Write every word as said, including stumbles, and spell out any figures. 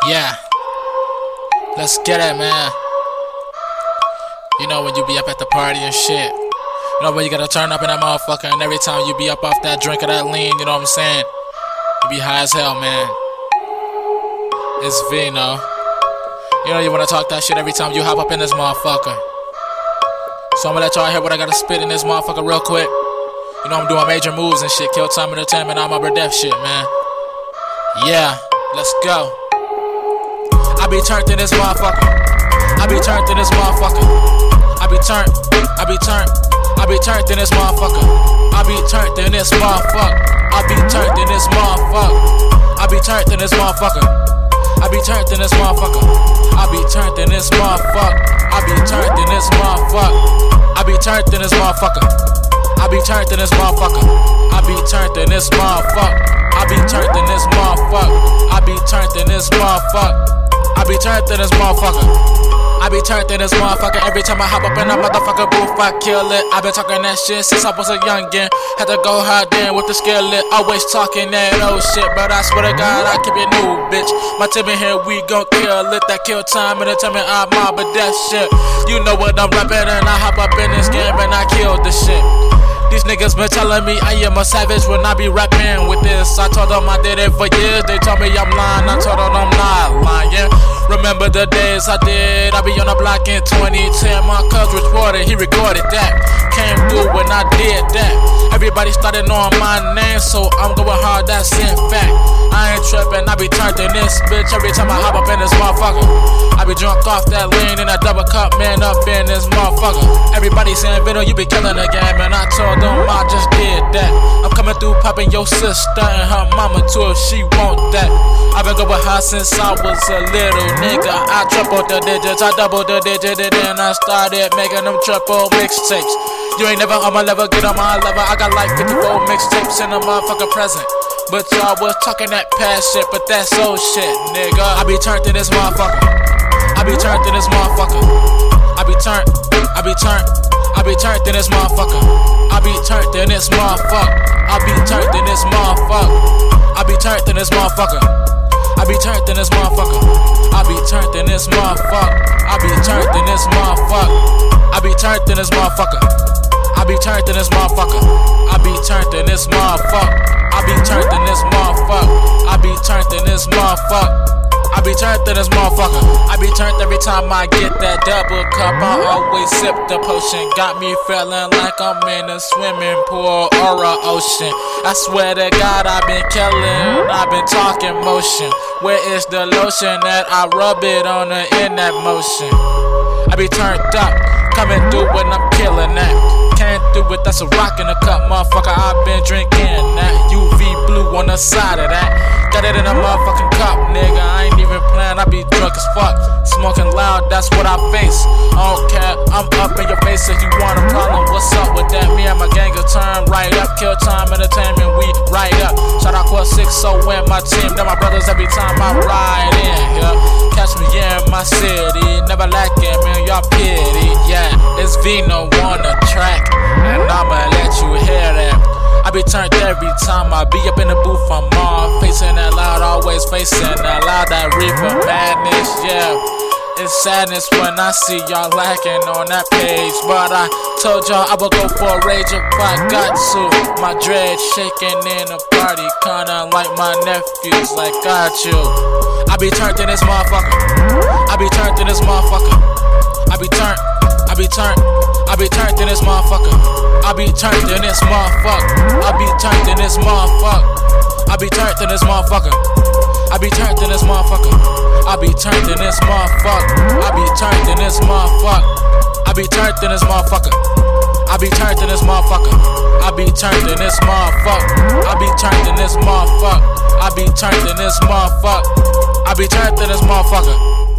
Yeah, let's get it, man. You know when you be up at the party and shit, you know when you gotta turn up in that motherfucker, and every time you be up off that drink or that lean, you know what I'm saying, you be high as hell, man. It's Vino. You know you wanna talk that shit every time you hop up in this motherfucker. So I'm gonna let y'all hear what I gotta spit in this motherfucker real quick. You know I'm doing major moves and shit, Kill Time Entertainment, all my death shit, man. Yeah, let's go. I be turned in this motherfucker. I be turned in this motherfucker. I be turned. I be turned. I be turned in this motherfucker. I be turned in this motherfucker. I be turned in this motherfucker. I be turned in this motherfucker. I be turned in this motherfucker. I be turned in this motherfucker. I be turned in this motherfucker. I be turned in this motherfucker. I be turned in this motherfucker. I be turned in this motherfucker. I be turned in this motherfucker. I be turned in this motherfucker. I be turned in this motherfucker. I be turned in this motherfucker. Every time I hop up in that motherfucker booth, I kill it. I been talking that shit since I was a youngin'. Had to go hard in with the skillet. Always talking that old shit, but I swear to God, I keep it new, bitch. My team in here, we gon' kill it. That Kill Time Entertainment, I'm mob, but that shit. You know what I'm rapping, and I hop up in this game and I kill the shit. These niggas been telling me I am a savage when I be rapping with this. I told them I did it for years. They told me I'm lying. I told them I'm not lying. Remember the days I did. I be on the block in twenty ten. My cuz recorded, he recorded that. Came through when I did that. Everybody started knowing my name, so I'm going hard, that's in fact. I ain't tripping, I be turned in this bitch every time I hop up in this motherfucker. I be drunk off that lean in a double cup, man, up in this motherfucker. Everybody saying, Vino, you be killing the game, and I told them I just did that. I'm coming through popping your sister and her mama too if she want that. I've been going high since I was a little nigga. I tripled the digits, I doubled the digits, and then I started making them triple mixtapes. You ain't never on my level, get on my level. I got like fifty-four mixtapes in a motherfucker present. But y'all was talking that past shit, but that's old shit, nigga. I be turned in this motherfucker. I be turned in this motherfucker. I be turned, I be turned, I be turned in this motherfucker. I be turned in this motherfucker. I be turned in this motherfucker. I be turned in this motherfucker. I be turned in this motherfucker. I be turned in this motherfucker. I be turned in this motherfucker. I be turned in this motherfucker. I be turned in this motherfucker. I be turned in this motherfucker. I be turned in this motherfucker. I be turned in this motherfucker. I be turned in this motherfucker. I be turned every time I get that double cup. I always sip the potion. Got me feeling like I'm in a swimming pool or a ocean. I swear to God, I've been killing. I've been talking motion. Where is the lotion that I rub it on her in that motion? I be turned up, coming through when I'm killing that. Came through it, that's a rock in a cup, motherfucker. I've been drinking that U V blue on the side of that. Got it in a motherfucking cup, nigga. I ain't even playing, I be drunk as fuck. Smoking loud, that's what I face. I don't care, I'm up in your face. If you want a problem, what's up with that? Me and my gang will turn right up. Kill Time Entertainment, we right up. Shout out Quad six, so when my team, they're my brothers every time I ride in. Yeah, catch me in my city, never lacking, man, y'all pity. Yeah, it's Vino on the track, and I'ma let you hear that. I be turned every time I be up in the booth. I'm all facing that loud, always facing that loud, that reefer madness, yeah. It's sadness when I see y'all lacking on that page, but I told y'all I would go for a rage if I got to. My dread shaking in a party, kinda like my nephews, like got you. I be turned in this motherfucker. I be turned in this motherfucker. I be turned, I be turned, I be turned in this motherfucker. I be turned in this motherfucker. I be turned in this motherfucker. I be turned in this motherfucker. I be turned in this motherfucker. I be turned in this motherfucker. I be turned in this motherfucker. I be turned in this motherfucker. I be turned in this motherfucker. I be turned in this motherfucker. I be turned in this motherfucker. I be turned in this motherfucker. I be turned in this motherfucker.